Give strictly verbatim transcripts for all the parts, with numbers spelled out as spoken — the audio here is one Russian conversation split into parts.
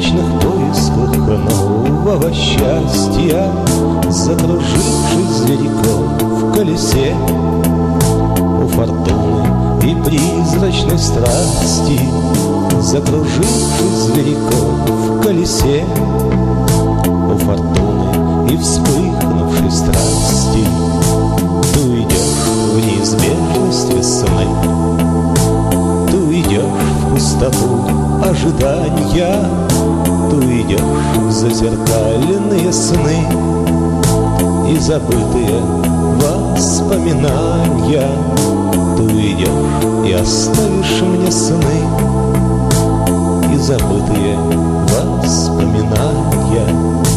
вечных поисках нового счастья, закружившись зверьком в колесе, у фортуны и призрачной страсти, закружившись зверьком в колесе, у фортуны и вспыхнувшей страсти, ты уйдешь в неизбежность весны, ты уйдешь в пустоту ожидания, ты уйдешь в зазеркальные сны и забытые воспоминания, ты уйдешь и оставишь мне сны и забытые воспоминания.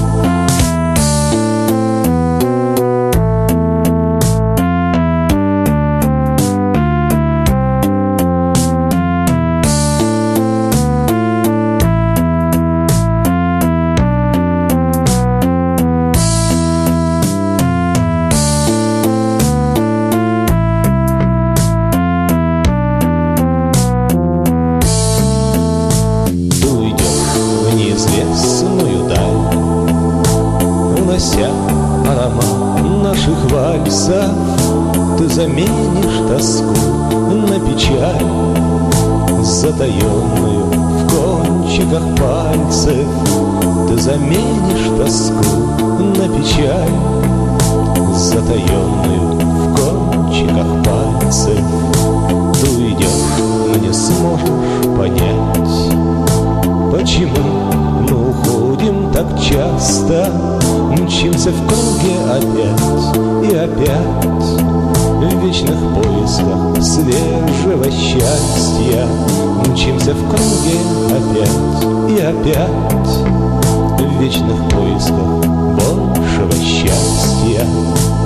Неизвестную даль, унося аромат наших вальсов, ты заменишь тоску на печаль, затаенную в кончиках пальцев. Ты заменишь тоску на печаль, затаенную в кончиках пальцев. Ты уйдешь, но не сможешь понять, почему мы уходим так часто, мчимся в круге опять и опять, в вечных поисках свежего счастья, мчимся в круге опять и опять, в вечных поисках большего счастья.